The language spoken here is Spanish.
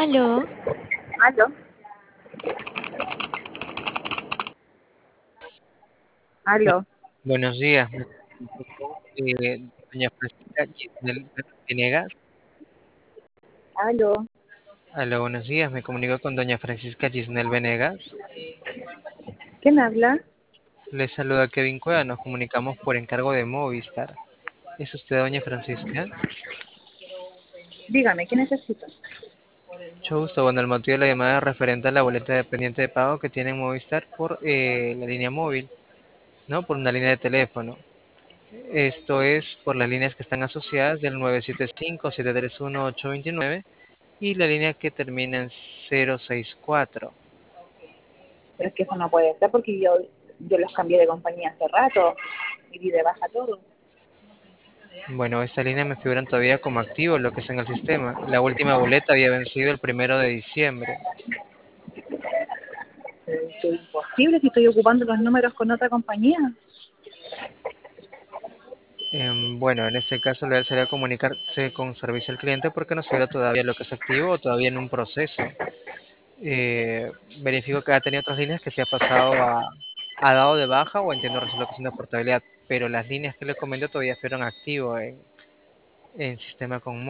Aló, Aló, aló, Buenos días, me comunico con doña Francisca Gisnel Venegas. aló. Aló, buenos días, me comunico con doña Francisca Gisnel Venegas. ¿Quién habla? Les saluda Kevin Cueva, nos comunicamos por encargo de Movistar. ¿Es usted doña Francisca? Dígame, ¿qué necesito? Mucho gusto. Bueno, el motivo de la llamada es referente a la boleta de pendiente de pago que tiene Movistar por la línea móvil, ¿no? Por una línea de teléfono. Esto es por las líneas que están asociadas del 975-731-829 y la línea que termina en 064. Pero es que eso no puede ser porque yo los cambié de compañía hace rato y di de baja todo. Bueno, esta línea me figuran todavía como activo, lo que es en el sistema. La última boleta había vencido el 1 de diciembre. Es imposible si estoy ocupando los números con otra compañía. Bueno, en este caso le sería comunicarse con servicio al cliente porque no figura todavía lo que es activo o todavía en un proceso. Eh, Verifico que ha tenido otras líneas que se ha pasado ha dado de baja o entiendo recién lo que es una portabilidad, pero las líneas que le comento todavía fueron activo en sistema con